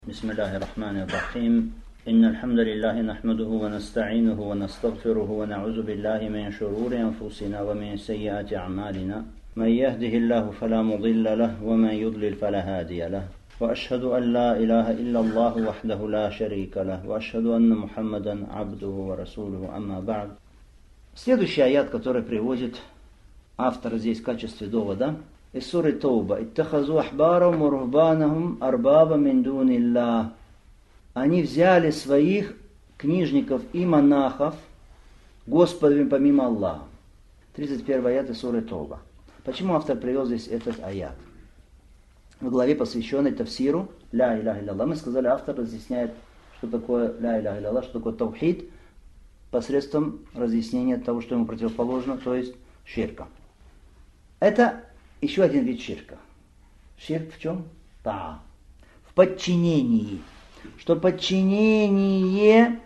بسم الله الرحمن الرحيم إن الحمد لله نحمده ونستعينه ونستغفره ونعوذ بالله من شرور أنفسنا ومن سيئات أعمالنا من يهده الله فلا مضل له ومن يضلل فلا هادي له وأشهد أن لا إله إلا الله وحده لا شريك له وأشهد أن محمدا عبده ورسوله أما بعد. Следующий аят, который приводит автор здесь в качестве довода, из суры Тауба. «Иттахазу ахбарам ва рухбанахум арбаба мин дуниллах». Они взяли своих книжников и монахов господами помимо Аллаха. 31 аят из суры Тауба. Почему автор привел здесь этот аят? В главе, посвященной тафсиру «Ля иляха илляллах», мы сказали, автор разъясняет, что такое «Ля иляха илляллах», что такое таухид, посредством разъяснения того, что ему противоположно, то есть ширка. Это еще один вид ширка. Ширк в чем? В подчинении. Что подчинение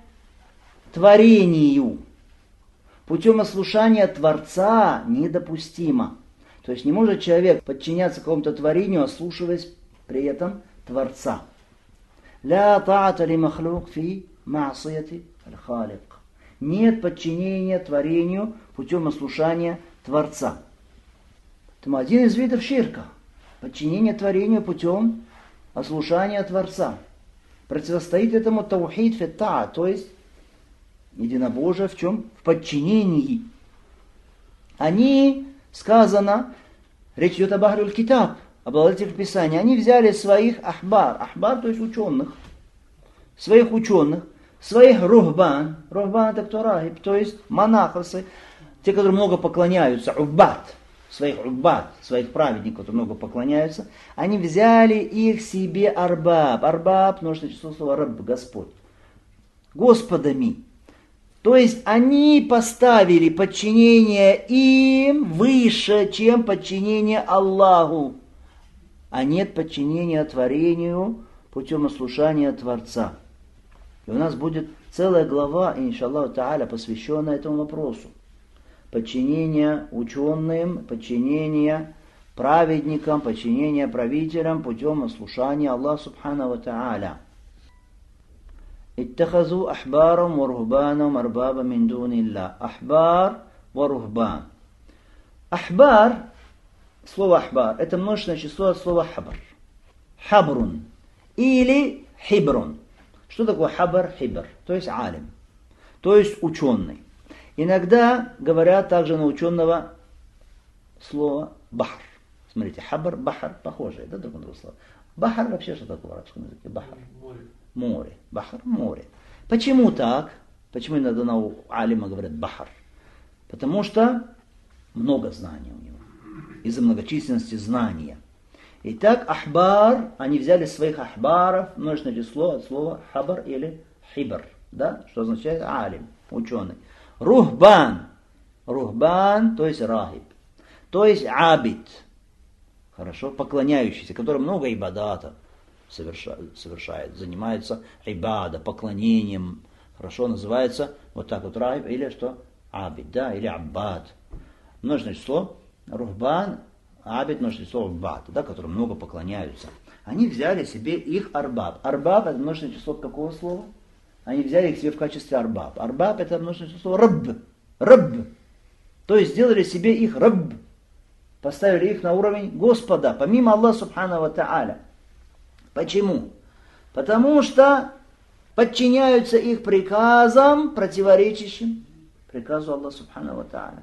творению путем ослушания Творца недопустимо. То есть не может человек подчиняться какому-то творению, ослушиваясь при этом Творца. «Ля та'ата ли махлук фи ма'асияти аль-халик». Нет подчинения творению путем ослушания Творца. Это один из видов ширка. Подчинение творению путем ослушания Творца. Противостоит этому таухид фи-та'а, то есть единобожие в чем? В подчинении. Они, сказано, речь идет об ахлюль китаб, обладателях Писания, они взяли своих ахбар, то есть ученых, своих рухбан, это кто рахиб, то есть монахов, те, которые много поклоняются, своих праведников, которые много поклоняются, они взяли их себе арбаб, множественное число слова раб, Господь, господами. То есть они поставили подчинение им выше, чем подчинение Аллаху, а нет подчинения творению путем ослушания Творца. И у нас будет целая глава, иншаллаху та'аля, посвященная этому вопросу. Подчинение ученым, подчинение праведникам, подчинение правителям путем ослушания Аллаха субхану ва та'аля. «Иттахазу ахбарам ва рухбанам арбаба мин дуниллах». Ахбар ва рухбан. Ахбар, слово ахбар, это множественное число от слова хабр. Хабрун или хибрун. Что такое хабр, хибр? То есть алим, то есть ученый. Иногда говорят также на ученого слово бахр. Смотрите, хабр, бахр, похожие, да, друг на друга слова. Бахр вообще что такое в арабском языке? Бахр. Море. Бахр, море. Почему так? Почему иногда на алима говорят бахр? Потому что много знаний у него. Из-за многочисленности знания. Итак, ахбар, они взяли своих ахбаров, множественное число от слова хабар или хибр, да, что означает алим, ученый. Рухбан, то есть рахиб, то есть абид, хорошо, поклоняющийся, который много ибадата совершает, занимается ибада, поклонением, хорошо, называется вот так вот рахиб или что? Абид, да, или аббад. Множественное число рухбан, абид, множественное число аббад, да, которым много поклоняются. Они взяли себе их арбаб. Арбаб это множественное число какого слова? Они взяли их себе в качестве арбаб. Арбаб это множественное число рабб. То есть сделали себе их рабб. Поставили их на уровень Господа, помимо Аллаха субхану ва та'аля. Почему? Потому что подчиняются их приказам, противоречащим приказу Аллаха субхану ва та'аля.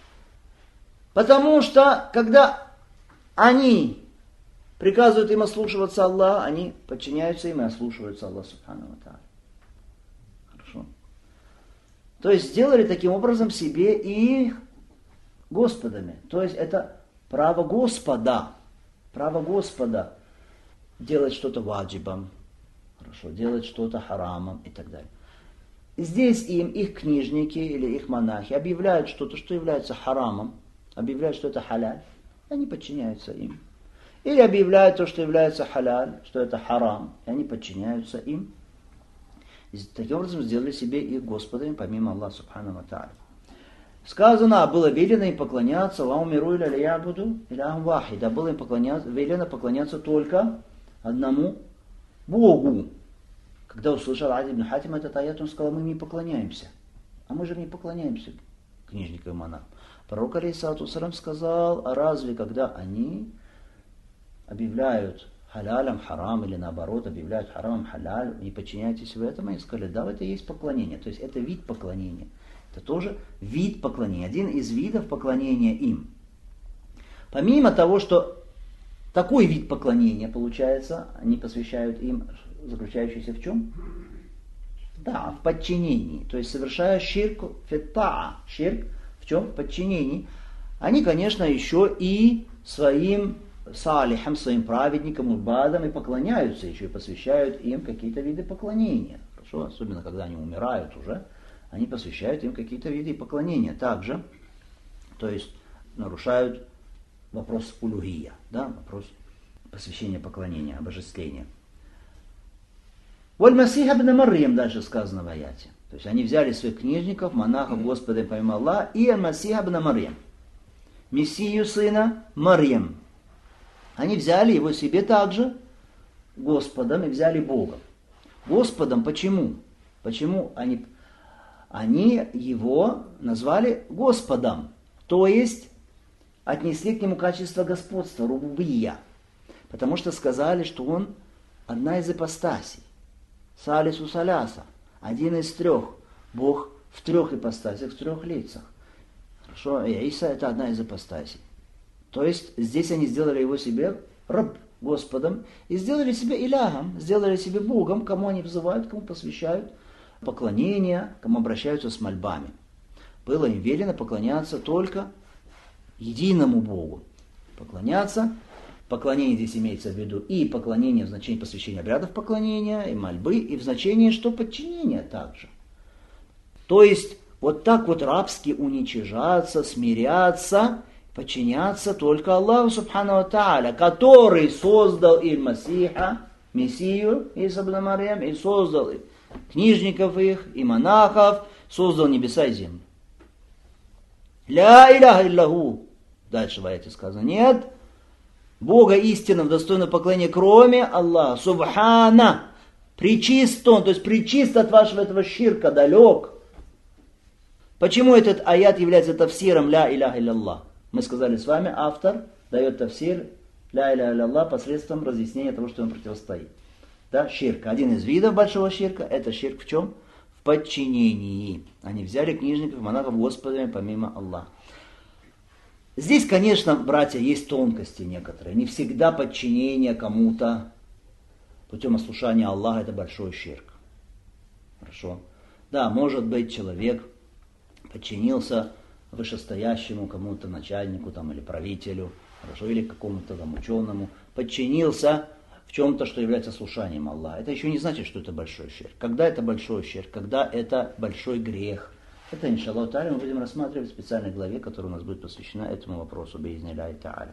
Потому что, когда они приказывают им ослушиваться Аллаха, они подчиняются им и ослушиваются Аллаха субхану ва та'аля. Хорошо. То есть сделали таким образом себе их господами. То есть это право Господа делать что-то ваджибом, хорошо, делать что-то харамом и так далее. Здесь им их книжники или их монахи объявляют что-то, что является харамом, объявляют, что это халяль, и они подчиняются им. Или объявляют то, что является халяль, что это харам, и они подчиняются им. И таким образом сделали себе их господами, помимо Аллаха субхану ва та'аля. Сказано, было велено им поклоняться, ва умиру иля лиябуду иляхум вахида, было им велено поклоняться только одному Богу. Когда услышал Ади ибн Хатим этот аят, он сказал, мы им не поклоняемся. А мы же не поклоняемся книжникам и монахам. Пророк алейхиссалату вассалям сказал, а разве когда они объявляют халялем харам или наоборот объявляют харамом халяль, не подчиняйтесь в этом? Они сказали, да, это и есть поклонение. То есть это вид поклонения. Это тоже вид поклонения. Один из видов поклонения им. Помимо того, что такой вид поклонения получается, они посвящают им, заключающийся в чем? Да, в подчинении. То есть совершая ширк фиттаа. Ширк в чем? В подчинении. Они, конечно, еще и своим салихам, своим праведникам, убадам и поклоняются, еще и посвящают им какие-то виды поклонения. Хорошо? Особенно, когда они умирают уже, они посвящают им какие-то виды поклонения. Также, то есть, нарушают вопрос улюхия, да, вопрос посвящения поклонения, обожествления. Валь-Масих ибн Марьям, дальше сказано в аяте. То есть они взяли своих книжников, монахов, Господа помимо Аллаха, и Аль-Масих ибн Марьям, Мессию сына Марьям. Они взяли его себе также Господом и взяли Богом. Господом почему? Почему они его назвали Господом? То есть отнесли к нему качество господства, рубубия. Потому что сказали, что он одна из ипостасей. Салису саляса. Один из трех. Бог в трех ипостасях, в трех лицах. Хорошо, и Иса это одна из ипостасей. То есть здесь они сделали его себе раб, Господом, и сделали себе иляхом, сделали себе Богом, кому они взывают, кому посвящают поклонение, кому обращаются с мольбами. Было им велено поклоняться только единому Богу. Поклонение здесь имеется в виду и поклонение в значении посвящения обрядов поклонения, и мольбы, и в значении, что подчинение также. То есть вот так вот рабски уничижаться, смиряться, подчиняться только Аллаху Субхану ва Тааля, который создал Иль-Масиха, Мессию Иса ибн Марьям, и создал книжников их, и монахов, создал небеса и землю. Ля иляха иллаху. Дальше в аяте сказано, нет Бога истинного, достойного поклонения, кроме Аллаха. Субхана. Пречист он, то есть пречист от вашего этого ширка, далек. Почему этот аят является тафсиром ля иляха илляллах? Мы сказали с вами, автор дает тафсир ля иляха илляллах посредством разъяснения того, что он противостоит. Да, ширк. Один из видов большого ширка, это ширк в чем? В подчинении. Они взяли книжников, монахов Господами помимо Аллаха. Здесь, конечно, братья, есть тонкости некоторые. Не всегда подчинение кому-то путем ослушания Аллаха это большой ширк. Хорошо. Да, может быть, человек подчинился вышестоящему кому-то начальнику там, или правителю, хорошо, или какому-то там ученому, подчинился в чем-то, что является слушанием Аллаха. Это еще не значит, что это большой ширк. Когда это большой ширк? Когда это большой грех? Это, иншаллаху та'аля, мы будем рассматривать в специальной главе, которая у нас будет посвящена этому вопросу, би'изни-ллахи та'аля.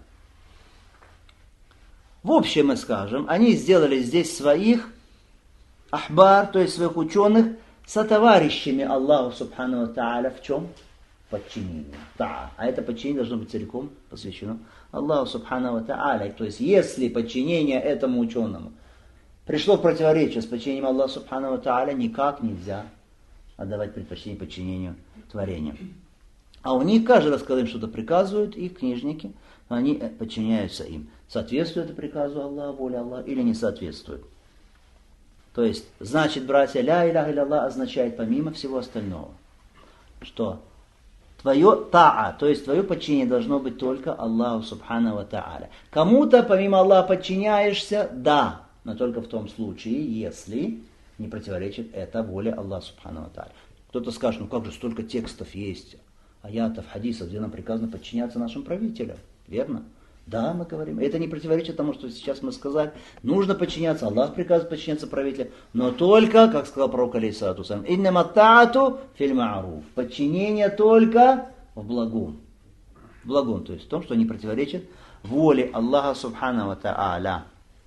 В общем, мы скажем, они сделали здесь своих ахбар, то есть своих ученых, сотоварищами Аллаху Субхану ва Тааля в чем? Подчинение. Да. А это подчинение должно быть целиком посвящено Аллаху Субхану ва Тааля. То есть, если подчинение этому ученому пришло в противоречие с подчинением Аллаха Субхану ва Тааля, никак нельзя отдавать предпочтение подчинению творению. А у них каждый раз, когда им что-то приказывают, их книжники, они подчиняются им. Соответствует это приказу Аллаха, воле Аллаха, или не соответствует. То есть, значит, братья, ля иляха илляллах означает помимо всего остального, что твое та'а, то есть твое подчинение должно быть только Аллаху Субхану ва Тааля. Кому-то помимо Аллаха подчиняешься, да, но только в том случае, если не противоречит это воле Аллаха Субхану ва Тааля. Кто-то скажет, ну как же столько текстов есть, аятов, хадисов, где нам приказано подчиняться нашим правителям, верно? Да, мы говорим. Это не противоречит тому, что сейчас мы сказали. Нужно подчиняться. Аллах приказывает подчиняться правителям. Но только, как сказал пророк алейхиссалату вассалям, иннама та'ату филь ма'руф. Подчинение только в благом. В благом, то есть в том, что не противоречит воле Аллаха Субхану ва Тааля.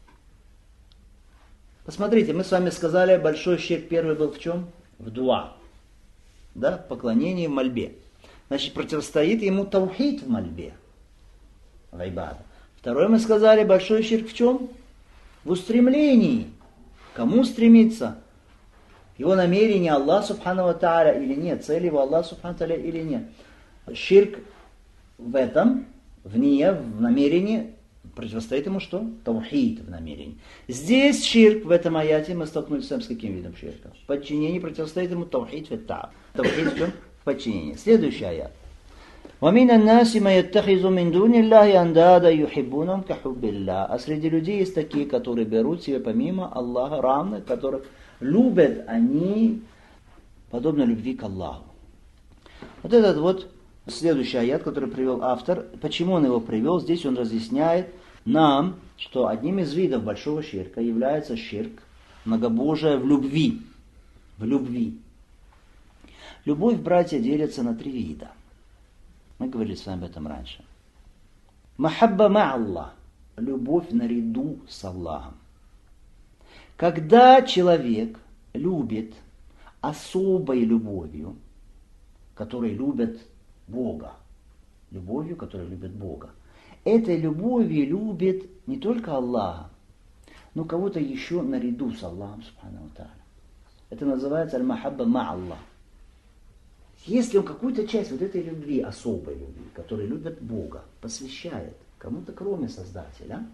Посмотрите, мы с вами сказали, большой ширк первый был в чем? В дуа. Да, в поклонении, в мольбе. Значит, противостоит ему таухид в мольбе. Вайбада. Второе мы сказали, большой ширк в чем? В устремлении. Кому стремиться? Его намерение Аллах Субхану ва Тааля или нет? Цель его Аллах Субхану ва Тааля или нет? Ширк в этом, в ние, в намерении, противостоит ему что? Таухид в намерении. Здесь ширк, в этом аяте мы столкнулись с каким видом ширка? В подчинении противостоит ему таухид в та'аб. Таухид в чем? В подчинении. Следующий аят. وَمِنَ النَّاسِ مَا يَتَّخِذُ مِن دُونِ اللَّهِ أَنْدَادًا يُحِبُّونَهُمْ كَحُبِّ اللَّهِ. А среди людей есть такие, которые берут себе помимо Аллаха равных, которых любят они подобно любви к Аллаху. Вот этот вот следующий аят, который привел автор. Почему он его привел? Здесь он разъясняет нам, что одним из видов большого ширка является ширк, многобожие в любви. В любви. Любовь, братья, делится на 3 вида. Мы говорили с вами об этом раньше. Махабба ма'аллах. Любовь наряду с Аллахом. Когда человек любит особой любовью, которой любят Бога, любовью, которая любит Бога, этой любовью любит не только Аллаха, но кого-то еще наряду с Аллахом Субхану ва Тааля. Это называется аль-махабба ма'аллах. Если он какую-то часть вот этой любви, особой любви, которой любит Бога, посвящает кому-то кроме Создателя,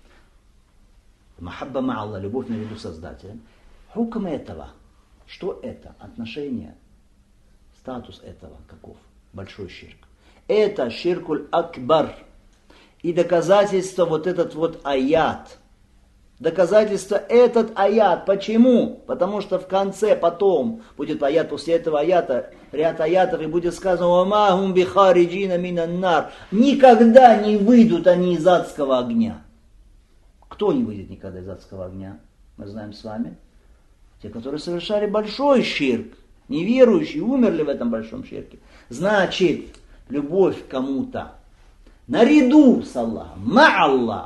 махабба ма'аллах, любовь наряду с Создателем, хукм этого, что это? Отношение, статус этого каков? Большой ширк. Это ширкуль акбар. И доказательство вот этот вот аят. Доказательство этот аят. Почему? Потому что в конце потом будет аят, после этого аята, ряд аятов, и будет сказано «Вамахум бихариджина минан нар». Никогда не выйдут они из адского огня. Кто не выйдет никогда из адского огня? Мы знаем с вами. Те, которые совершали большой ширк. Неверующие умерли в этом большом ширке. Значит, любовь к кому-то наряду с Аллахом, ма'аллах,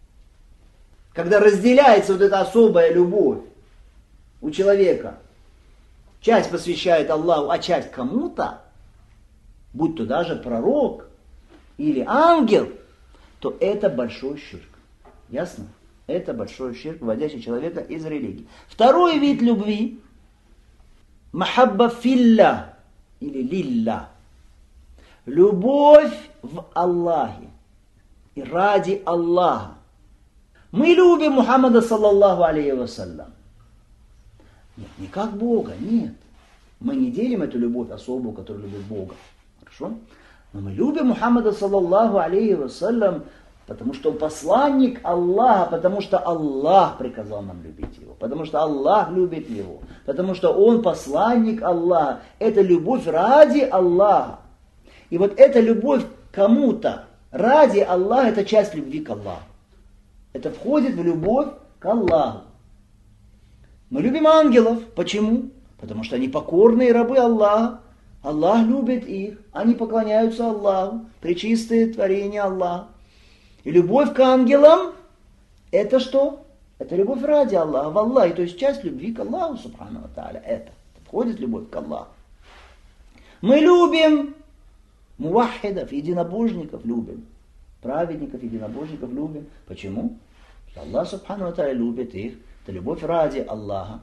когда разделяется вот эта особая любовь у человека, часть посвящает Аллаху, а часть кому-то, будь то даже пророк или ангел, то это большой ширк. Ясно? Это большой ширк, вводящий человека из религии. Второй вид любви – махабба филля или лилля. Любовь в Аллахе и ради Аллаха. Мы любим Мухаммада саллаллаху алейхи вассалям. Нет, не как Бога, нет. Мы не делим эту любовь особую, которая любит Бога. Хорошо? Но мы любим Мухаммада саллаллаху алейхи вассалям, потому что он посланник Аллаха, потому что Аллах приказал нам любить его, потому что Аллах любит его, потому что он посланник Аллаха. Это любовь ради Аллаха. И вот эта любовь к кому-то ради Аллаха, это часть любви к Аллаху. Это входит в любовь к Аллаху. Мы любим ангелов. Почему? Потому что они покорные рабы Аллаха. Аллах любит их. Они поклоняются Аллаху. Пречистые творения Аллаха. И любовь к ангелам, это что? Это любовь ради Аллаха, в Аллахе. То есть часть любви к Аллаху, субхану ва тааля. Это входит любовь к Аллаху. Мы любим муваххидов, единобожников любим. Праведников, единобожников любим. Почему? Потому что Аллах субхану ва тааля любит их. Это любовь ради Аллаха.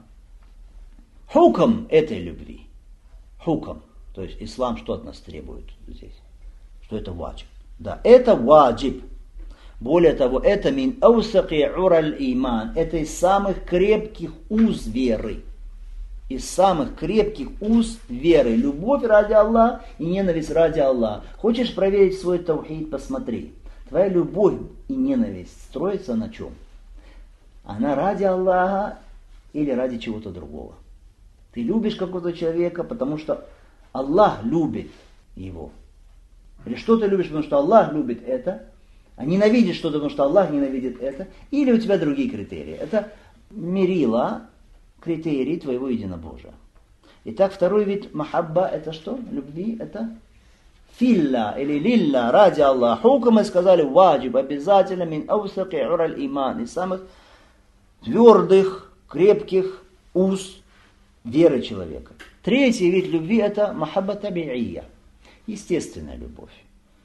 Хукм этой любви. Хукм. То есть ислам что от нас требует здесь? Что это ваджиб. Да, это ваджиб. Более того, это мин аусаки ураль иман. Это из самых крепких уз веры. Из самых крепких уз веры. Любовь ради Аллаха и ненависть ради Аллаха. Хочешь проверить свой таухид? Посмотри. Твоя любовь и ненависть строится на чем? Она ради Аллаха или ради чего-то другого? Ты любишь какого-то человека, потому что Аллах любит его. Или что ты любишь, потому что Аллах любит это, а ненавидишь что-то, потому что Аллах ненавидит это, или у тебя другие критерии. Это мерила, критерий твоего единобожия. Итак, второй вид махабба, это что? Любви, это филля или лилля, ради Аллаха. Хукм мы сказали, ваджиб, обязательно, мин аусаки ураль иман, из самых твердых, крепких уз веры человека. Третий вид любви это махабба таби'ия, естественная любовь.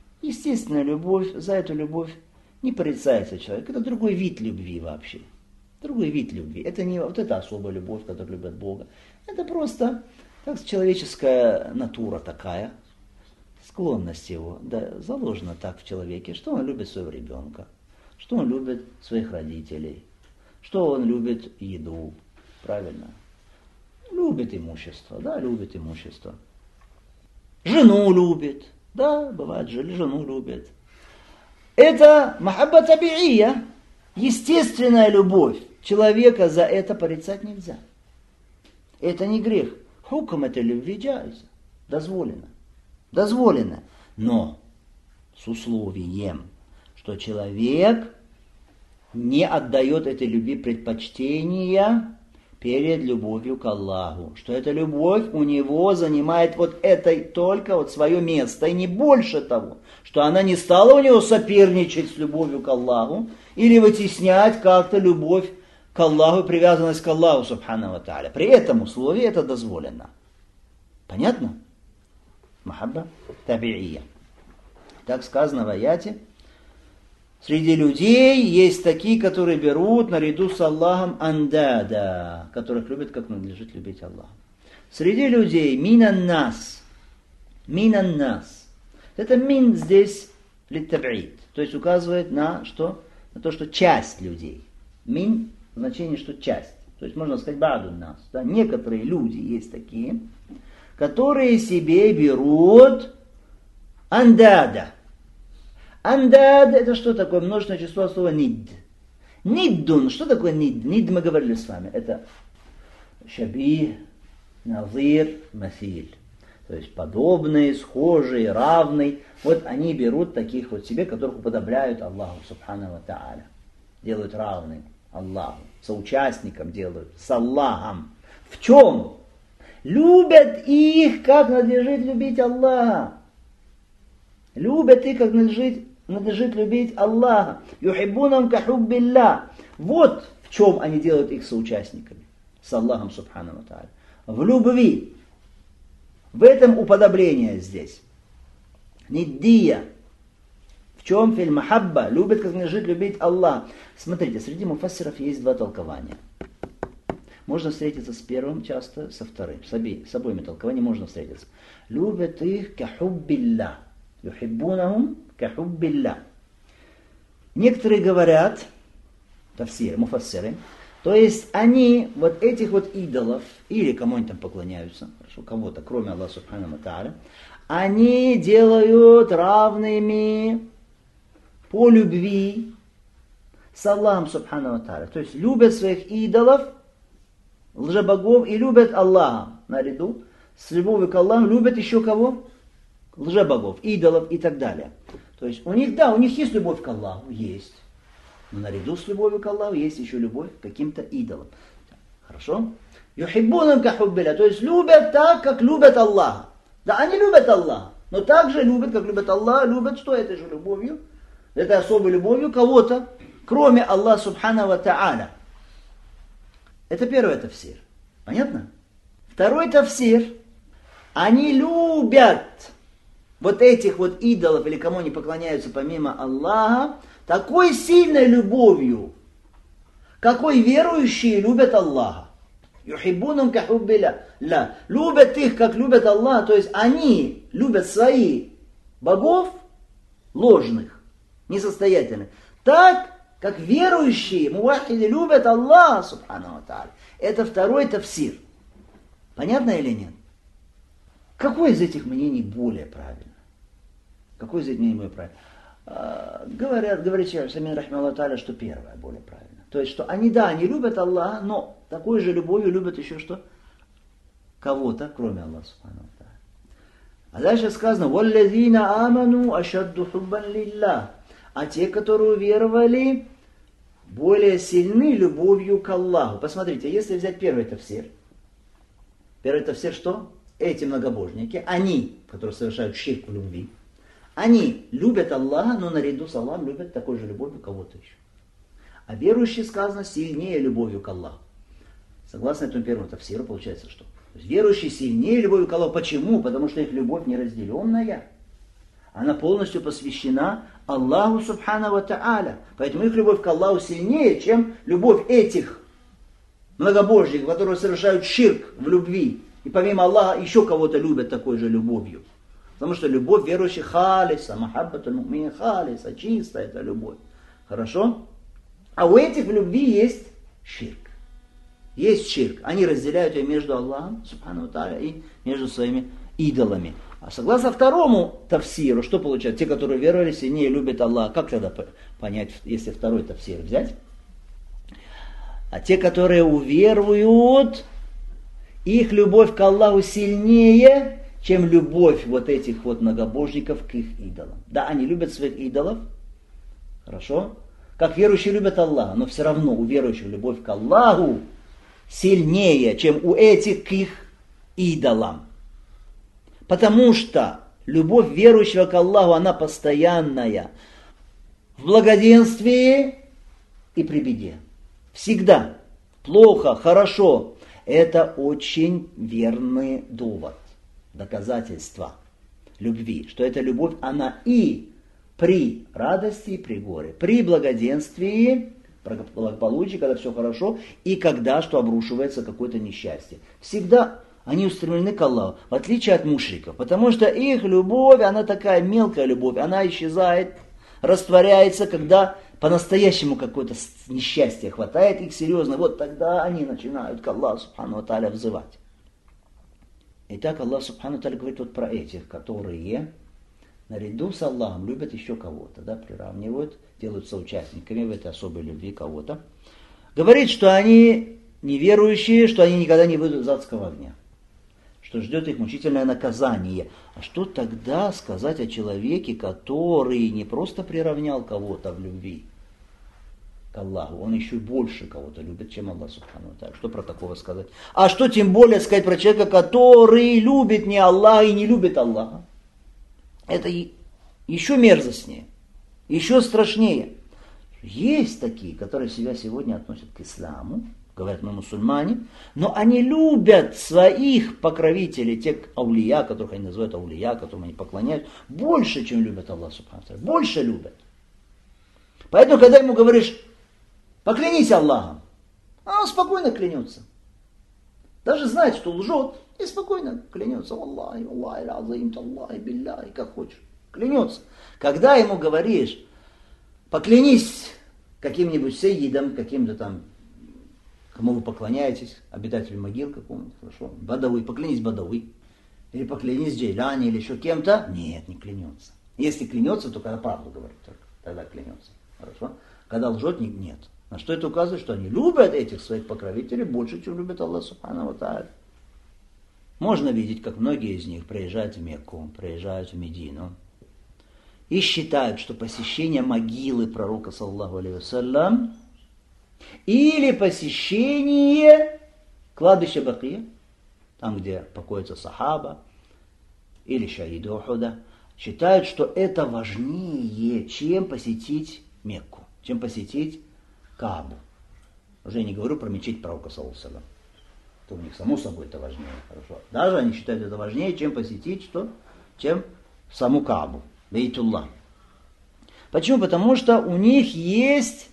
Естественная любовь, за эту любовь не порицается человек. Это другой вид любви вообще. Другой вид любви. Это не вот эта особая любовь, которая любит Бога. Это просто так, человеческая натура такая, склонность его, да, заложена так в человеке, что он любит своего ребенка, что он любит своих родителей, что он любит еду, правильно? Любит имущество, да, любит имущество. Жену любит, да, бывает, жену любит. Это махабба табиия, естественная любовь. Человека за это порицать нельзя. Это не грех. Хукм этой любви джайз, дозволено. Дозволено. Но с условием, что человек не отдает этой любви предпочтения перед любовью к Аллаху. Что эта любовь у него занимает вот это только вот свое место, и не больше того. Что она не стала у него соперничать с любовью к Аллаху или вытеснять как-то любовь к Аллаху, привязанность к Аллаху, субхану ва тааля. При этом условии это дозволено. Понятно? Махабба табиия. Так сказано в аяте. Среди людей есть такие, которые берут наряду с Аллахом андада, которых любят, как надлежит любить Аллаха. Среди людей минан нас. Минан нас. Это мин здесь литтаб'ид, то есть указывает на что? На то, что часть людей. Мин в значении, что часть. То есть можно сказать ба'ду нас. Да? Некоторые люди есть такие, которые себе берут андада. Андад это что такое? Множественное число слова нид. Ниддун. Что такое нид? Нид мы говорили с вами. Это шаби, назир, масиль. То есть подобные, схожие, равный. Вот они берут таких вот себе, которых уподобляют Аллаху, субхану ва тааля. Делают равным Аллаху. Соучастником делают. С Аллахом. В чем? Любят их, как надлежит любить Аллаха. Любят их, как надлежит любить Аллаха. Юхиббунам ка хуббилля. Вот в чем они делают их соучастниками. С Аллахом, субхану ва тааля. В любви. В этом уподобление здесь. Ниддия. В чем фильм махабба? Любит, как надлежит любить Аллах. Смотрите, среди муфассиров есть два толкования. Можно встретиться с первым часто, со вторым. С обоими толкованиями можно встретиться. Любят их ка хуббилля. Юхиббунахум ка хуббилля. Некоторые говорят, тафсиры, муфассиры, то есть они вот этих вот идолов, или кому они там поклоняются, хорошо, кого-то, кроме Аллаха субхану ва тааля, они делают равными по любви с Аллахом субхану ва тааля. То есть любят своих идолов, лжебогов, и любят Аллаха наряду. С любовью к Аллаху любят еще кого? Лжебогов, идолов и так далее. То есть у них, да, у них есть любовь к Аллаху, есть. Но наряду с любовью к Аллаху есть еще любовь к каким-то идолам. Хорошо? Юхиббунам ка хуббилля. То есть любят так, как любят Аллаха. Да, они любят Аллаха, но также любят, как любят Аллаха, любят что этой же любовью? Этой особой любовью кого-то, кроме Аллаха субхану ва тааля. Это первый тафсир. Понятно? Второй тафсир. Они любят вот этих вот идолов, или кому они поклоняются помимо Аллаха, такой сильной любовью, какой верующие любят Аллаха. Юхиббунам ка хуббилля. Любят их, как любят Аллаха, то есть они любят своих богов ложных, несостоятельных, так, как верующие, мувахиды, любят Аллаха, субхану ва тааля. Это второй тафсир. Понятно или нет? Какое из этих мнений более правильно? Какое из этих мнений более правильно? Говорит Шейх Самин рахимахуллах тааля, что первое более правильно. То есть, что они, да, они любят Аллаха, но такой же любовью любят еще что? Кого-то, кроме Аллаха, субхану ва тааля. А дальше сказано, «Валлазина аману ашадду хуббан лилля». А те, которые уверовали, более сильны любовью к Аллаху. Посмотрите, если взять первый тафсир. Первый тафсир что? Эти многобожники, они, которые совершают ширк в любви, они любят Аллаха, но наряду с Аллахом любят такой же любовью кого-то еще. А верующие, сказано, сильнее любовью к Аллаху. Согласно этому первому тафсиру, получается что? То есть верующие сильнее любовью к Аллаху. Почему? Потому что их любовь неразделенная. Она полностью посвящена Аллаху Субхану ва Тааля. Поэтому их любовь к Аллаху сильнее, чем любовь этих многобожников, которые совершают ширк в любви. И помимо Аллаха еще кого-то любят такой же любовью. Потому что любовь верующих халиса, махаббату мумин халиса, чистая это любовь. Хорошо? А у этих в любви есть ширк. Есть ширк. Они разделяют ее между Аллахом, Субхану ва Тааля, и между своими идолами. А согласно второму тафсиру, что получается? Те, которые веровали, сильнее любят Аллаха. Как тогда понять, если второй тафсир взять? А те, которые уверуют, их любовь к Аллаху сильнее, чем любовь вот этих вот многобожников к их идолам. Да, они любят своих идолов, хорошо? Как верующие любят Аллаха, но все равно у верующих любовь к Аллаху сильнее, чем у этих к их идолам. Потому что любовь верующего к Аллаху, она постоянная. В благоденствии и при беде. Всегда. Плохо, хорошо. Это очень верный довод, доказательство любви. Что эта любовь, она и при радости, и при горе. При благоденствии, благополучии, когда все хорошо, и когда что обрушивается какое-то несчастье. Всегда они устремлены к Аллаху, в отличие от мушриков. Потому что их любовь, она такая мелкая любовь, она исчезает, растворяется, когда по-настоящему какое-то несчастье хватает их серьезно. Вот тогда они начинают к Аллаху Субхану ва Тааля взывать. Итак, Аллах Субхану ва Тааля говорит вот про этих, которые наряду с Аллахом любят еще кого-то, да, приравнивают, делают соучастниками в этой особой любви кого-то. Говорит, что они неверующие, что они никогда не выйдут из адского огня, что ждет их мучительное наказание. А что тогда сказать о человеке, который не просто приравнял кого-то в любви к Аллаху, он еще и больше кого-то любит, чем Аллах Субхану ва Тааля. Что про такого сказать? А что тем более сказать про человека, который любит не Аллаха и не любит Аллаха? Это еще мерзостнее, еще страшнее. Есть такие, которые себя сегодня относят к исламу, говорят, мы мусульмане, но они любят своих покровителей, тех аулия, которых они называют аулия, которым они поклоняются, больше, чем любят Аллах Субхану ва Тааля. Больше любят. Поэтому, когда ему говоришь, поклянись Аллахом, он спокойно клянется. Даже знает, что лжет, и спокойно клянется. Аллахи, Аллахи, азим, Аллахи, билляхи, как хочешь. Клянется. Когда ему говоришь, поклянись каким-нибудь сеидом, каким-то там, кому вы поклоняетесь, обитателю могил какому-нибудь, хорошо, Бадауи, поклянись Бадауи, или поклянись Джейляни, или еще кем-то, нет, не клянется. Если клянется, то когда правду говорит, только тогда клянется, хорошо. Когда лжет, нет. На что это указывает, что они любят этих своих покровителей больше, чем любят Аллах Субхану ва Тааля. Можно видеть, как многие из них приезжают в Мекку, приезжают в Медину и считают, что посещение могилы пророка, саллаллаху алейхи вассалям, или посещение кладбища Бакия, там, где покоится сахаба, или шахиды Ухуда, считают, что это важнее, чем посетить Мекку, чем посетить Каабу. Уже я не говорю про мечеть пророка, саллаллаху алейхи вассалям. То у них само собой это важнее, хорошо. Даже они считают это важнее, чем посетить что? Чем саму Каабу, Бейтуллах. Почему? Потому что у них есть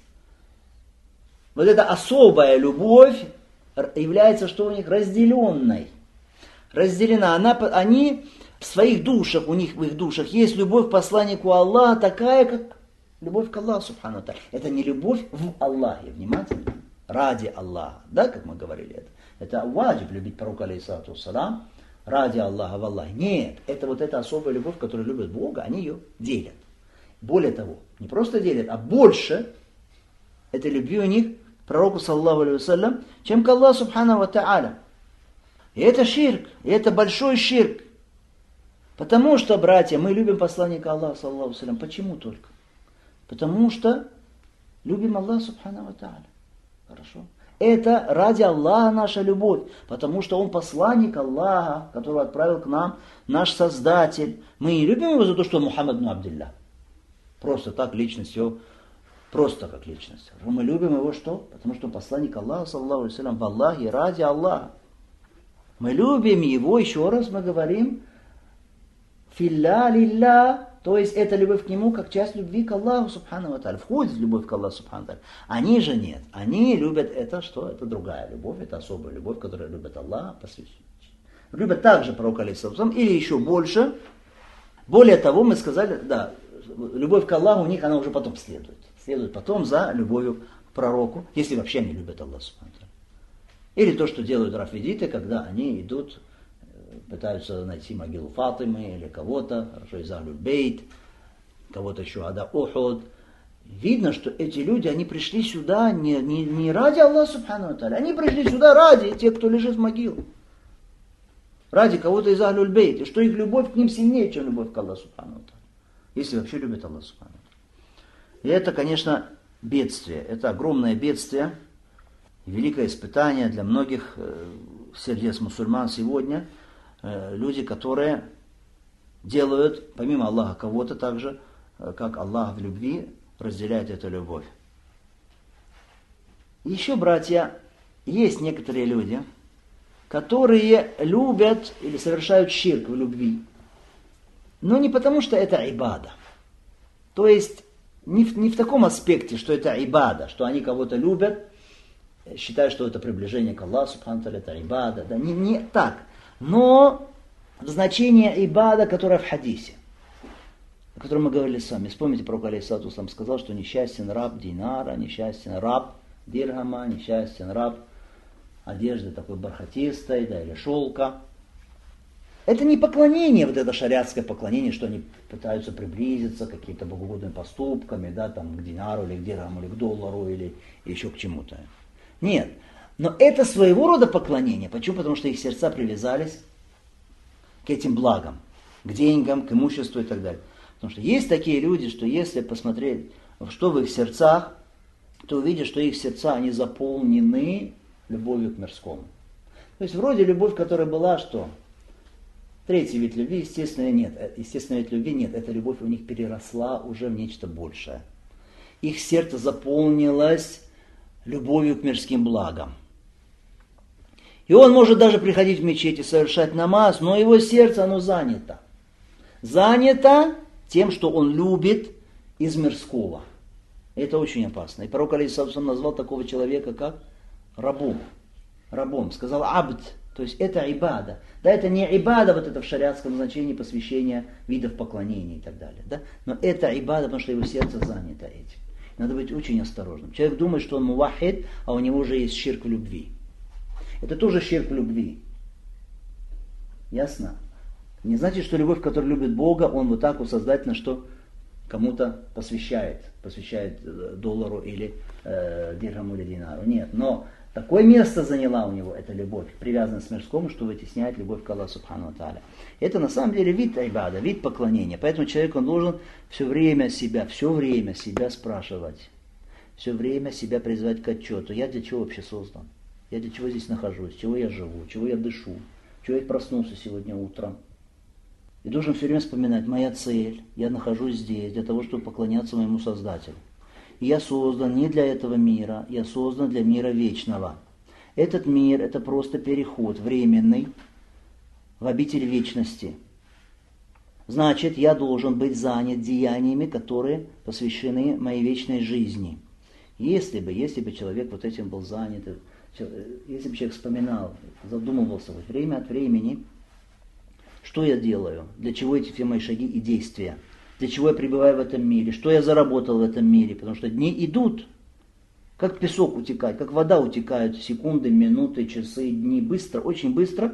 вот эта особая любовь, является, что у них разделенной. Разделена. Они в своих душах, у них в их душах есть любовь к посланнику Аллаха, такая, как любовь к Аллаху Субхану ва Тааля. Это не любовь в Аллахе, внимательно, ради Аллаха, да, как мы говорили это. Это ваджиб любить пророка, алейхиссалату вассалам, ради Аллаха в Аллахе. Нет, это вот эта особая любовь, которая любит Бога, они ее делят. Более того, не просто делят, а больше этой любви у них к пророку, саллаллаху алейхи вассалям, чем к Аллаху Субхану ва Тааля. И это ширк, и это большой ширк. Потому что, братья, мы любим посланника Аллаха, саллаллаху алейхи вассалям. Почему только? Потому что любим Аллаха Субхану ва Тааля. Хорошо? Это ради Аллаха наша любовь, потому что Он посланник Аллаха, которого отправил к нам наш Создатель. Мы не любим его за то, что он Мухаммад ибн Абдилля. Просто так личность его, просто как личность. Мы любим его что? Потому что он посланник Аллаха, саллаллаху алейхи вассалям, в Аллахе, ради Аллаха. Мы любим его, еще раз мы говорим, Филля лилля, то есть это любовь к Нему как часть любви к Аллаху Субхану ва Тааля. Входит в любовь к Аллаху Субхану ва Тааля. Они же нет. Они любят это, что? Это другая любовь, это особая любовь, которая любит Аллах, посвящена. Любят также пророка алейхиссалам, или еще больше. Более того, мы сказали, да, любовь к Аллаху у них, она уже потом следует. Следует потом за любовью к пророку, если вообще они любят Аллаха Субхану ва Тааля. Или то, что делают рафидиты, когда они идут, пытаются найти могилу Фатимы или кого-то, хорошо, из Ахлюль Бейт, кого-то еще Ада Ухуд. Видно, что эти люди, они пришли сюда не ради Аллаха Субхану ва Тааля, они пришли сюда ради тех, кто лежит в могилу. Ради кого-то из Ахлюль Бейт. И что их любовь к ним сильнее, чем любовь к Аллаху Субхану ва Тааля. Если вообще любят Аллаха Субхану ва Тааля. И это, конечно, бедствие. Это огромное бедствие. Великое испытание для многих сердец мусульман сегодня. Люди, которые делают, помимо Аллаха, кого-то так же, как Аллах в любви, разделяет эту любовь. Еще, братья, есть некоторые люди, которые любят или совершают ширк в любви. Но не потому, что это ибада. То есть, не в таком аспекте, что это ибада, что они кого-то любят, считают, что это приближение к Аллаху Субхану ва Тааля, это ибада. Да, не так. Но значение ибада, которое в хадисе, о котором мы говорили с вами. Вспомните, пророк алейхиссалату вассалам сказал, что несчастен раб динара, несчастен раб дирхама, несчастен раб одежды такой бархатистой, да, или шелка. Это не поклонение, вот это шариатское поклонение, что они пытаются приблизиться к каким-то богоугодными поступками, да, там, к динару, или к дирхаму, или к доллару, или еще к чему-то. Нет. Но это своего рода поклонение. Почему? Потому что их сердца привязались к этим благам, к деньгам, к имуществу и так далее. Потому что есть такие люди, что если посмотреть, что в их сердцах, то увидишь, что их сердца, они заполнены любовью к мирскому. То есть вроде любовь, которая была, что? Третий вид любви, естественно, нет. Естественно, вид любви нет. Эта любовь у них переросла уже в нечто большее. Их сердце заполнилось любовью к мирским благам. И он может даже приходить в мечеть и совершать намаз, но его сердце, оно занято. Занято тем, что он любит из мирского. И это очень опасно. И пророк алейхиссалату назвал такого человека как рабом. Рабом. Сказал абд. То есть это ибада. Да, это не ибада вот это в шариатском значении посвящения видов поклонения и так далее. Да? Но это ибада, потому что его сердце занято этим. Надо быть очень осторожным. Человек думает, что он мувахид, а у него уже есть ширк в любви. Это тоже ширк в любви. Ясно? Не значит, что любовь, которая любит Бога, он вот так вот сознательно, что кому-то посвящает доллару или дирхаму или динару. Нет, но такое место заняла у него эта любовь, привязанность к мирскому, что вытесняет любовь к Аллаху Субхану ва Тааля. Это на самом деле вид айбада, вид поклонения. Поэтому человек, он должен все время себя спрашивать, все время себя призывать к отчету. Я для чего вообще создан? Я для чего здесь нахожусь? Чего я живу? Чего я дышу? Чего я проснулся сегодня утром? И должен все время вспоминать, моя цель, я нахожусь здесь для того, чтобы поклоняться моему Создателю. И я создан не для этого мира, я создан для мира вечного. Этот мир – это просто переход временный в обитель вечности. Значит, я должен быть занят деяниями, которые посвящены моей вечной жизни. Если бы человек вот этим был занят, если бы человек вспоминал, задумывался вот время от времени, что я делаю, для чего эти все мои шаги и действия, для чего я пребываю в этом мире, что я заработал в этом мире, потому что дни идут, как песок утекает, как вода утекают, секунды, минуты, часы, дни, быстро, очень быстро.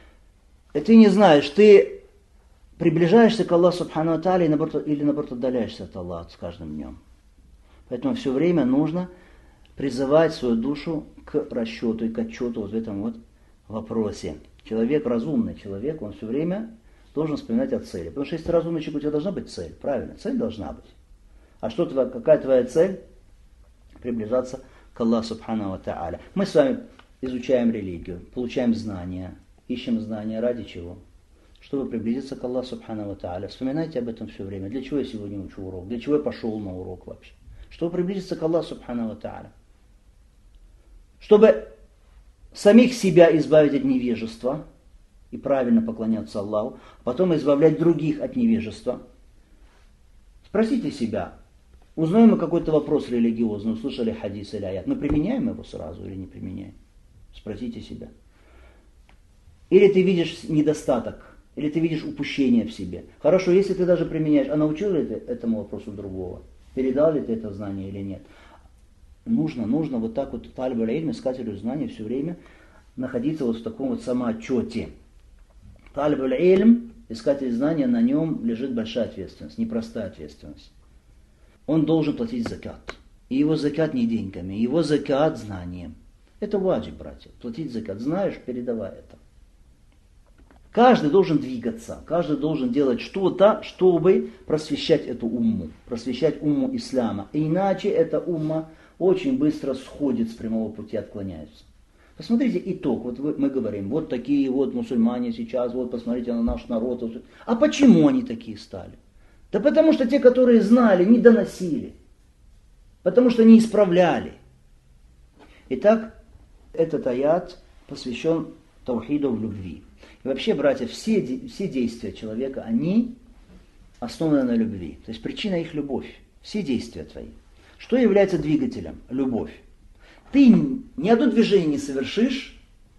И ты не знаешь, ты приближаешься к Аллаху Субхану ва Тааля или наоборот отдаляешься от Аллаха с каждым днем. Поэтому все время нужно призывать свою душу к расчету и к отчету вот в этом вот вопросе. Человек, разумный человек, он все время должен вспоминать о цели. Потому что если ты разумный человек, у тебя должна быть цель. Правильно, цель должна быть. А какая твоя цель? Приближаться к Аллаху Субхану ва Тааля. Мы с вами изучаем религию, получаем знания, ищем знания ради чего? Чтобы приблизиться к Аллаху Субхану ва Тааля. Вспоминайте об этом все время. Для чего я сегодня учу урок? Для чего я пошел на урок вообще? Чтобы приблизиться к Аллаху Субхану ва Тааля. Чтобы самих себя избавить от невежества и правильно поклоняться Аллаху, потом избавлять других от невежества. Спросите себя, узнаем мы какой-то вопрос религиозный, услышали хадис или аят, мы применяем его сразу или не применяем? Спросите себя. Или ты видишь недостаток, или ты видишь упущение в себе. Хорошо, если ты даже применяешь, а научил ли ты этому вопросу другого? Передал ли ты это знание или нет? Нужно вот так вот талиб аль-илм, искателю знаний, все время находиться вот в таком вот самоотчете. Талиб аль-илм, искатель знания, на нем лежит большая ответственность, непростая ответственность. Он должен платить закат. И его закат не деньгами, его закат знанием. Это ваджиб, братья. Платить закат. Знаешь, передавай это. Каждый должен двигаться, каждый должен делать что-то, чтобы просвещать эту умму, просвещать умму ислама. Иначе эта умма очень быстро сходит с прямого пути, отклоняется. Посмотрите итог. Вот мы говорим, вот такие вот мусульмане сейчас, вот посмотрите на наш народ. А почему они такие стали? Да потому что те, которые знали, не доносили. Потому что не исправляли. Итак, этот аят посвящен таухиду в любви. И вообще, братья, все действия человека, они основаны на любви. То есть причина их любовь. Все действия твои. Что является двигателем? Любовь. Ты ни одно движение не совершишь,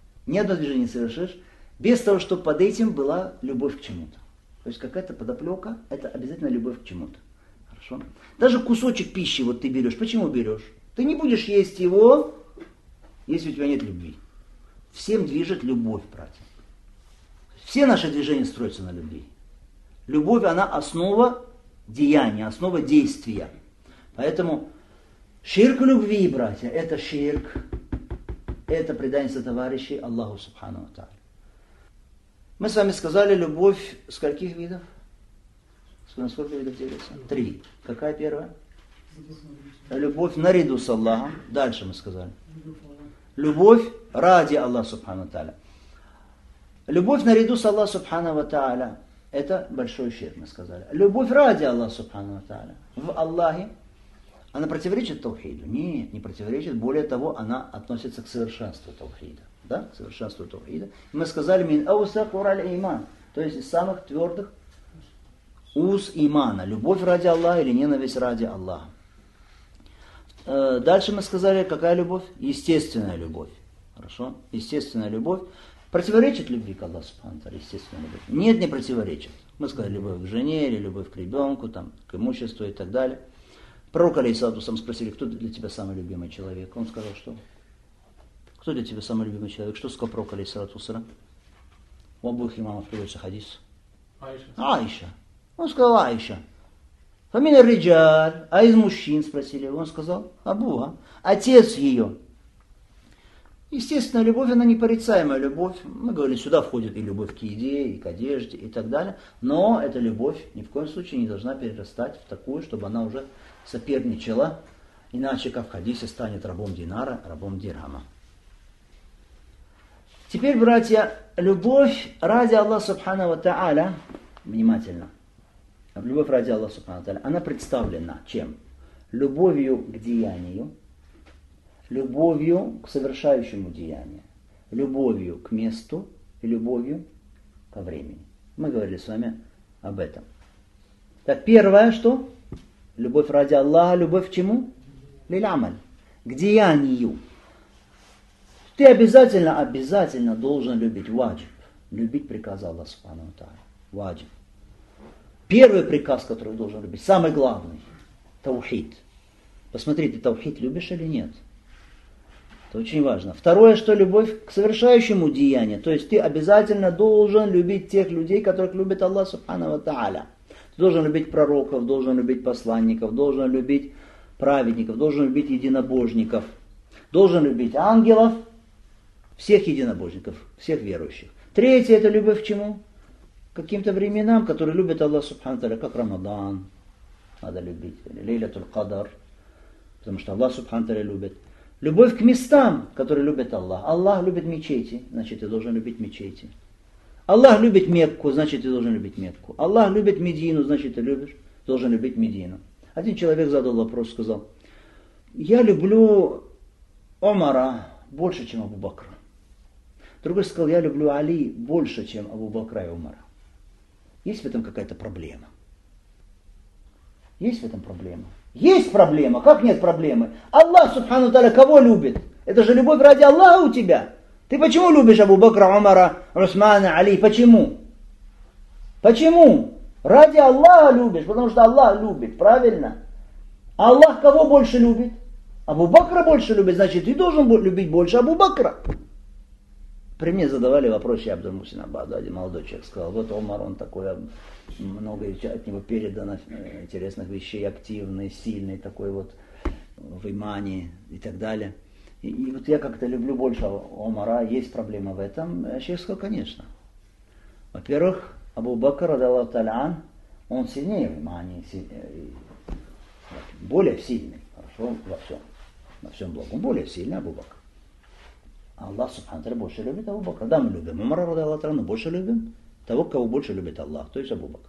без того, чтобы под этим была любовь к чему-то. То есть какая-то подоплека, это обязательно любовь к чему-то. Хорошо? Даже кусочек пищи вот ты берешь. Почему берешь? Ты не будешь есть его, если у тебя нет любви. Всем движет любовь, братья. Все наши движения строятся на любви. Любовь, она основа деяния, основа действия. Поэтому ширк любви, братья, это ширк, это предательство товарищей Аллаху Субхану ва Тааля. Мы с вами сказали, любовь скольких видов? На сколько видов делится? 3. Какая первая? Любовь наряду с Аллахом. Дальше мы сказали. Любовь ради Аллаха Субхану ва Тааля. Любовь наряду с Аллахом Субхану ва Тааля – это большой ширк, мы сказали. Любовь ради Аллаха Субхану ва Тааля в Аллахе, она противоречит таухиду? Нет, не противоречит. Более того, она относится к совершенству таухида. Да? К совершенству таухида. Мы сказали, мин аусак ураль иман, то есть из самых твердых уз имана. Любовь ради Аллаха или ненависть ради Аллаха. Дальше мы сказали, какая любовь? Естественная любовь. Хорошо? Естественная любовь. Противоречит любви к Аллаху Субхану ва Тааля, естественная любовь? Нет, не противоречит. Мы сказали, любовь к жене, или любовь к ребенку, там, к имуществу и так далее. Пророк алейхиссалату вассалям спросили, кто для тебя самый любимый человек? Он сказал, что? Кто для тебя самый любимый человек? Что сказал пророк алейхиссалату вассалям? У обоих имамов приводится хадис. Аиша. Он сказал Аиша. Фамилия Риджаль. А из мужчин спросили. Он сказал Абуа. Отец ее. Естественно, любовь, она непорицаемая любовь. Мы говорили, сюда входит и любовь к еде, и к одежде, и так далее. Но эта любовь ни в коем случае не должна перерастать в такую, чтобы она уже соперничала. Иначе, как в хадисе, станет рабом динара, рабом дирхама. Теперь, братья, любовь ради Аллаха Субхану ва Тааля, внимательно, любовь ради Аллаха Субхану ва Тааля, она представлена чем? Любовью к деянию, любовью к совершающему деяние, любовью к месту и любовью ко времени. Мы говорили с вами об этом. Так, первое, что? Любовь ради Аллаха, любовь к чему? Лиль-амаль, к деянию. Ты обязательно должен любить ваджиб, любить приказы Аллаха Субхану ва Тааля. Ваджиб. Первый приказ, который ты должен любить, самый главный, таухид. Посмотри, ты таухид любишь или нет? Это очень важно. Второе, что любовь к совершающему деянию. То есть ты обязательно должен любить тех людей, которых любит Аллах Субхану ва Тааля. Ты должен любить пророков, должен любить посланников, должен любить праведников, должен любить единобожников, должен любить ангелов, всех единобожников, всех верующих. Третье, это любовь к чему? К каким-то временам, которые любит Аллах Субхану ва Тааля, как Рамадан, надо любить, или Лейлатуль Кадар, потому что Аллах Субхану ва Тааля любит. Любовь к местам, которые любит Аллах. Аллах любит мечети, значит, ты должен любить мечети. Аллах любит Мекку, значит, ты должен любить Мекку. Аллах любит Медину, значит, ты должен любить Медину. Один человек задал вопрос, сказал, я люблю Омара больше, чем Абу Бакра. Другой сказал, я люблю Али больше, чем Абу Бакра и Умара. Есть в этом какая-то проблема? Есть в этом проблема? Есть проблема. Как нет проблемы? Аллах, субхану та'аля, кого любит? Это же любовь ради Аллаха у тебя. Ты почему любишь Абу Бакра, Умара, Усмана, Али? Почему? Почему? Ради Аллаха любишь, потому что Аллах любит, правильно? Аллах кого больше любит? Абу Бакра больше любит, значит, ты должен любить больше Абу Бакра. При мне задавали вопрос, я Абдул-Мусин Аббаду, один молодой человек сказал, вот Омар, он такой, много от него передано интересных вещей, активный, сильный, такой вот в имане и так далее. И вот я как-то люблю больше Омара, есть проблема в этом? Шейх сказал, конечно. Во-первых, Абу Бакр, радаллаху та'аля ан, он сильнее в имане, более сильный, хорошо, во всем благом, он более сильный Абу Бакр. Аллах, субхану та'аля, больше любит Абу Бакра. Да, мы любим Умара, радаллаху та'аля, но больше любим того, кого больше любит Аллах, то есть Абу Бакр.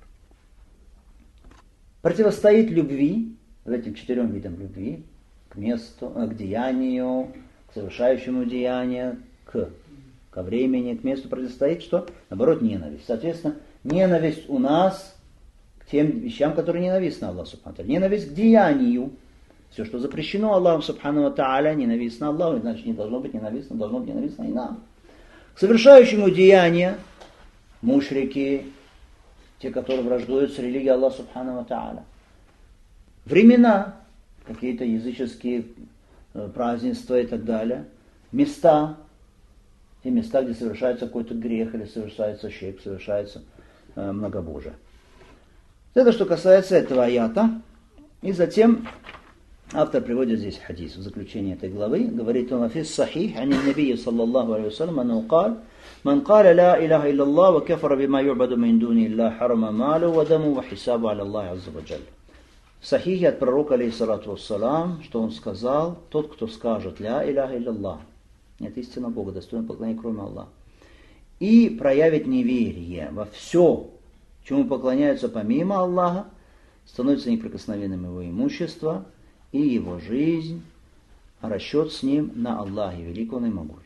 Противостоит любви, этим 4 видам любви, к месту, к деянию, к совершающему деяние, ко времени, к месту противостоит что? Наоборот, ненависть. Соответственно, ненависть у нас к тем вещам, которые ненавистны Аллаху субхану та'аля. Ненависть к деянию. Все, что запрещено Аллаху субхану та'аля, ненавистно Аллаху, значит не должно быть ненавистно и нам. К совершающему деяние, мушрики, те, которые враждуют с религией Аллаха субхану та'аля. Времена, какие-то языческие празднества и так далее. Места, те места, где совершается какой-то грех или совершается ширк, совершается многобожие. Это что касается этого аята. И затем автор приводит здесь хадис в заключение этой главы. Говорит он: «Фис сахих ан набии саллаллаху алейхи вассалям анну قال من قال لا إله إلا الله وكفر بما يعبد من دون الله حرم ماله ودمه وحسابه على الله عز وجل». В сахихе от пророка алейхиссалату вассалам, что он сказал: тот, кто скажет ля иляха илляллах, нет истинного Бога, достойного поклонения, кроме Аллаха, и проявит неверие во все, чему поклоняются помимо Аллаха, становится неприкосновенным его имущество и его жизнь, а расчет с ним на Аллахе велик он и могуч.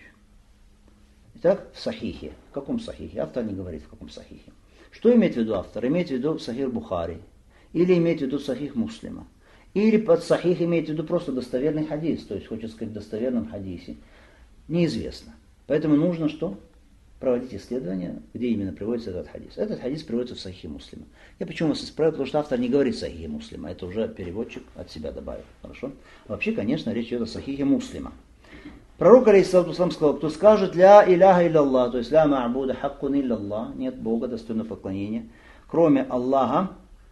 Итак, в сахихе. В каком сахихе? Автор не говорит, в каком сахихе. Что имеет в виду автор? Имеет в виду сахих Бухари, или имеет в виду сахих Муслима, или под сахих имеет в виду просто достоверный хадис, то есть хочет сказать в достоверном хадисе. Неизвестно. Поэтому нужно что? Проводить исследования, где именно приводится этот хадис. Этот хадис приводится в сахихе Муслима. Я почему вас исправил? Потому что автор не говорит сахихе Муслима. Это уже переводчик от себя добавил. Хорошо? Вообще, конечно, речь идет о сахихе Муслима. Пророк алейхиссалату вассалам сказал: кто скажет ля иляха илляллах, то есть ля ма'буда хаккун илляллах, нет Бога достойного поклонения, кроме Аллаха,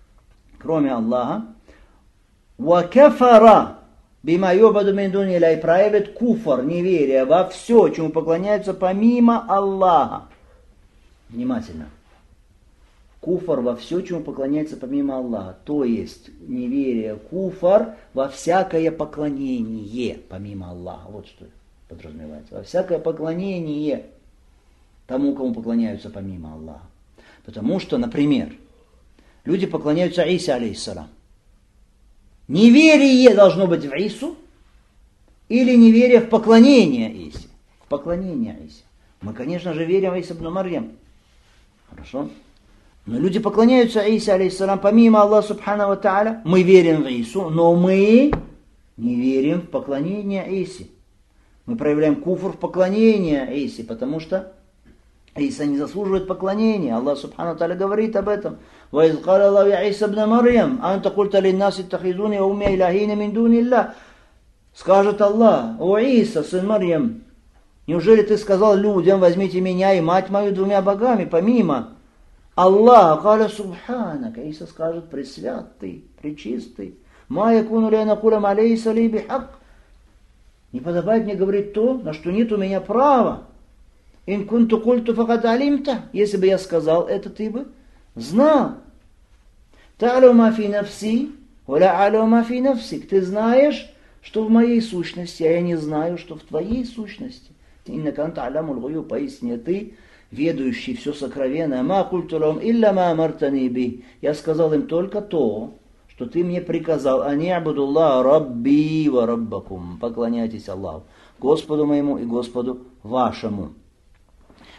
ва кафара бима юбаду мин дуни илля, и проявит куфр, неверие во все, чему поклоняются помимо Аллаха. Внимательно. Куфр во все, чему поклоняется помимо Аллаха. То есть неверие, куфр во всякое поклонение помимо Аллаха. Вот что подразумевается. Во всякое поклонение тому, кому поклоняются помимо Аллаха. Потому что, например, люди поклоняются Исе алейхиссалам. Неверие должно быть в Ису или неверие в поклонение Исе? В поклонение Исе. Мы, конечно же, верим в Ису ибн Марьям. Хорошо? Но люди поклоняются Исе алейхиссалам помимо Аллаха субхану ва та'аля. Мы верим в Ису, но мы не верим в поклонение Исе. Мы проявляем куфр в поклонение Исе, потому что Иса не заслуживает поклонения. Аллах субхану ва та'аля говорит об этом. وَإِذْ قَالَ اللَّهُ يَا عِيسَى ابْنَ مَرْيَمَ أَنْتَ قُلْتَ لِلنَّاسِ اتَّخِذُونِي وَأُمِّيَ إِلَٰهَيْنِ مِن دُونِ اللَّهِ. Скажет Аллах: о Иса, сын Марьям, неужели ты сказал людям: возьмите меня и мать мою двумя богами помимо Аллаха? قَالَ سُبْحَانَكَ. Иса скажет: пресвят ты, пречистый. مَا يَكُونُ لِي أَنْ أَقُولَ مَا لَيْسَ لِي بِحَقٍّ. Не подобает мне говорить то, на что нет у меня права. إِن كُنْتُ قُلْتُ فَقَدْ عَلِمْتَ. Если бы я сказал это, ты бы знал. تَعْلَمُ مَا فِي نَفْسِي وَلَا أَعْلَمُ مَا فِي نَفْسِكَ. Ты знаешь, что в моей сущности, а я не знаю, что в твоей сущности. إِنَّكَ أَنْتَ عَلَمُ الْغُيُوبِ. Поистине ты, ведущий все сокровенное. مَا قُلْتُ لَهُمْ إِلَّا مَا أَمَرْتَنِي بِهِ. Я сказал им только то, что ты мне приказал: أَنِ اعْبُدُوا اللَّهَ رَبِّي وَرَبَّكُمْ. Поклоняйтесь Аллаху, Господу моему и Господу вашему.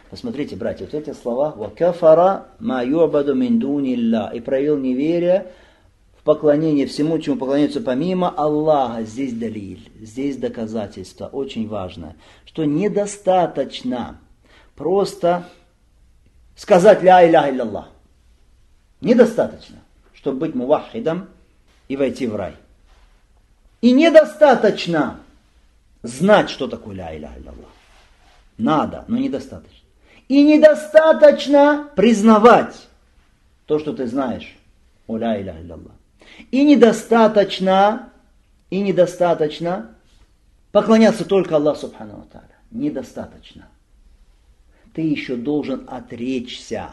Посмотрите, братья, вот эти слова «Вакафара ма ю'баду мин дунилля» и проявил неверие в поклонении всему, чему поклоняются помимо Аллаха. Здесь далиль, здесь доказательство, очень важное, что недостаточно просто сказать «Ля иляха илляллах». Недостаточно, чтобы быть мувахидом и войти в рай. И недостаточно знать, что такое «Ля иляха илляллах». Надо, но недостаточно. И недостаточно признавать то, что ты знаешь о «Ля иляха илляллах». И недостаточно поклоняться только Аллаху субхану ва тааля. Недостаточно. Ты еще должен отречься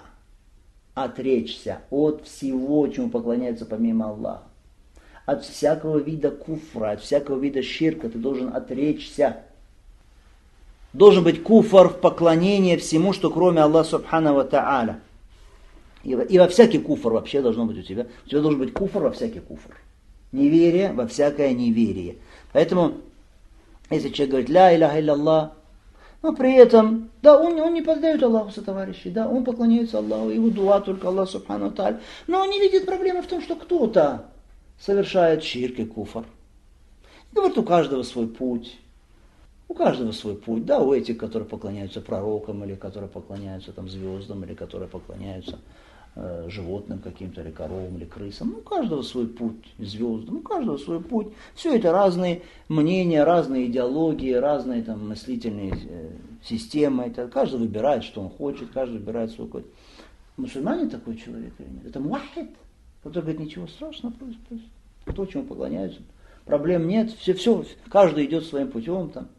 от всего, чему поклоняются помимо Аллаха. От всякого вида куфра, от всякого вида ширка ты должен отречься. Должен быть куфр в поклонении всему, что кроме Аллаха субхану ва тааля. И во всякий куфр вообще должно быть у тебя. У тебя должен быть куфр во всякий куфр. Неверие во всякое неверие. Поэтому, если человек говорит «Ля иляха илляллах», но при этом, да, он не поддает Аллаху сотоварищей, да, он поклоняется Аллаху, его дуа только Аллах субхану ва тааля. Но он не видит проблемы в том, что кто-то совершает ширк и куфр. Говорит, у каждого свой путь. У каждого свой путь, да, у этих, которые поклоняются пророкам, или которые поклоняются там, звездам, или которые поклоняются животным каким-то, или коровам, или крысам. У каждого свой путь, звездам, у каждого свой путь. Все это разные мнения, разные идеологии, разные там, мыслительные системы. Это, каждый выбирает, что он хочет, каждый выбирает свой путь. Мусульманин такой человек или нет? Это муахид, который говорит, ничего страшного, просто то, чему поклоняются. Проблем нет, все, каждый идет своим путем там.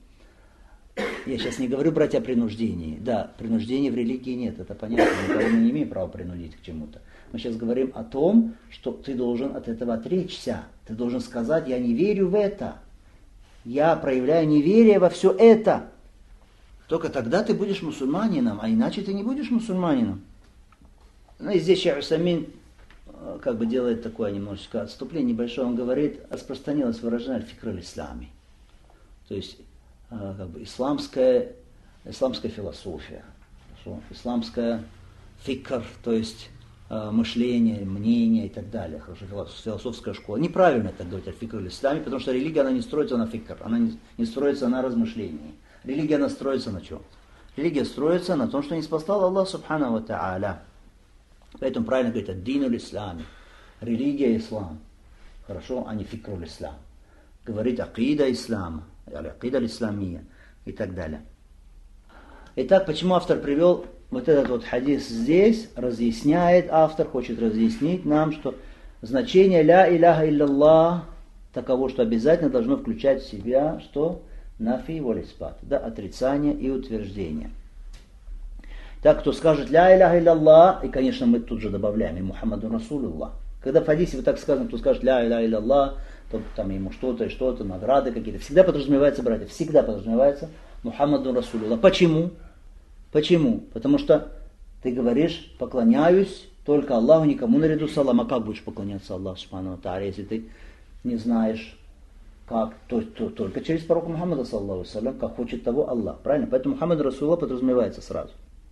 Я сейчас не говорю, братья, о принуждении. Да, принуждения в религии нет, это понятно. Никого мы не имеем права принудить к чему-то. Мы сейчас говорим о том, что ты должен от этого отречься. Ты должен сказать, я не верю в это. Я проявляю неверие во все это. Только тогда ты будешь мусульманином, а иначе ты не будешь мусульманином. Ну и здесь Шейх Усаймин как бы делает такое немножечко отступление небольшое. Он говорит, распространилось выражение «аль-фикр аль-ислами». То есть как бы исламская философия, хорошо? Исламская фикр, то есть мышление, мнение и так далее, хорошо? Философская школа. Неправильно так говорить о фикр аль-ислами, потому что религия, она не строится на фикр, она не строится на размышлении. Религия, она строится на чем? Религия строится на том, что не спасал Аллах субхану ва тааля. Поэтому правильно говорить ад-дин аль-ислами. Религия ислам, хорошо, а не фикр аль-ислам. Говорить акида ислама, акида аль-исламия и так далее. Итак, почему автор привел вот этот вот хадис здесь, разъясняет, автор хочет разъяснить нам, что значение ля иляха илляллах таково, что обязательно должно включать в себя, что нафи валь испат, да, отрицание и утверждение. Так, кто скажет ля иляха илляллах, и, конечно, мы тут же добавляем и Мухаммаду Расулуллах. Когда в хадисе вот так сказано, кто скажет ля иляха илляллах, то там ему что-то и что-то, награды какие-то. Всегда подразумевается, братья, всегда подразумевается Мухаммаду Расулуллах. Почему? Почему? Потому что ты говоришь, поклоняюсь только Аллаху, никому наряду с Аллахом. А как будешь поклоняться Аллаху, субхану ва тааля, если ты не знаешь, как? То только через пророка Мухаммада, саллаллаху алейхи, как хочет того Аллах. Правильно? Поэтому Мухаммад Расулуллах подразумевается сразу.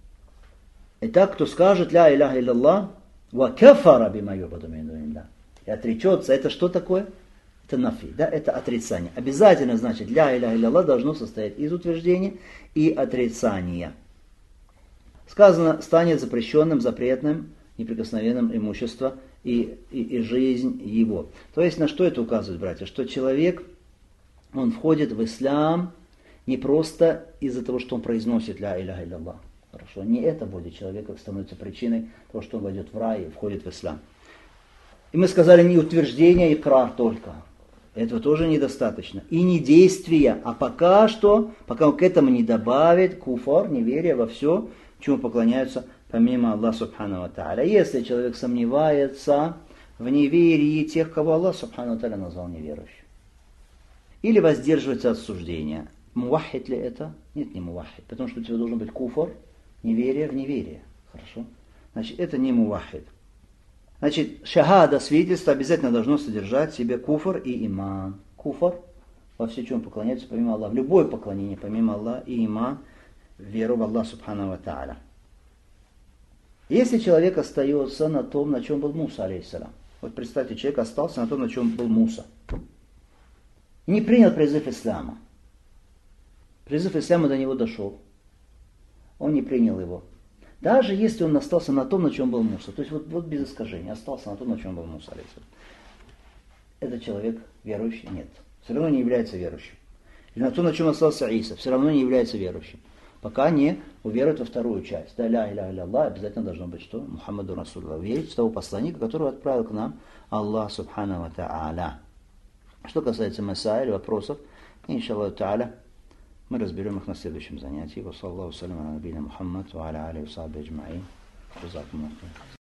Итак, кто скажет ля иляха илляллах, ва кафара бима ю'баду мин дуниллах, и отречется, это что такое? Это нафи, да, это отрицание. Обязательно, значит, ля иляха илляллах должно состоять из утверждения и отрицания. Сказано, станет запрещенным, запретным, неприкосновенным имущество и жизнь его. То есть, на что это указывает, братья? Что человек, он входит в ислам не просто из-за того, что он произносит ля иляха илляллах. Хорошо, не это будет человека становится причиной того, что он войдет в рай и входит в ислам. И мы сказали не утверждение, икрар только. Этого тоже недостаточно. И не действия, а пока он к этому не добавит куфар, неверие во все, чему поклоняются помимо Аллаха субхану ва тааля. Если человек сомневается в неверии тех, кого Аллах субхану ва тааля назвал неверующим, или воздерживается от суждения, мувахид ли это? Нет, не мувахид, потому что у тебя должен быть куфар, неверие в неверие. Хорошо? Значит, это не мувахид. Значит, шахада, свидетельство, обязательно должно содержать в себе куфр и иман. Куфр во все, чем поклоняются помимо Аллаха. В любое поклонение помимо Аллаха и иман. веру в Аллах Субхану ва Тааля. Если человек остается на том, на чем был Муса, алейхиссалям. Вот представьте, человек остался на том, на чем был Муса. И не принял призыв ислама. Призыв ислама до него дошел. Он не принял его. Даже если он остался на том, на чем был Муса. То есть вот без искажения. Остался на том, на чем был Муса, алейхиссалям. Этот человек верующий? Нет. Все равно не является верующим. Или на том, на чем остался Иса. Все равно не является верующим. Пока не уверует во вторую часть. Да, ля иля илля Аллах, обязательно должно быть что? Мухаммаду Расулуллах. Верить в того посланника, которого отправил к нам Аллах Субхану ва Тааля. Что касается масаиль, вопросов, иншаллаху та'аля, мы разберем их на следующем занятии. Ва саллаллаху салям аля набийна Мухаммад ва аля алейхи ва сахбихи аджмаин. Джазакумуллаху.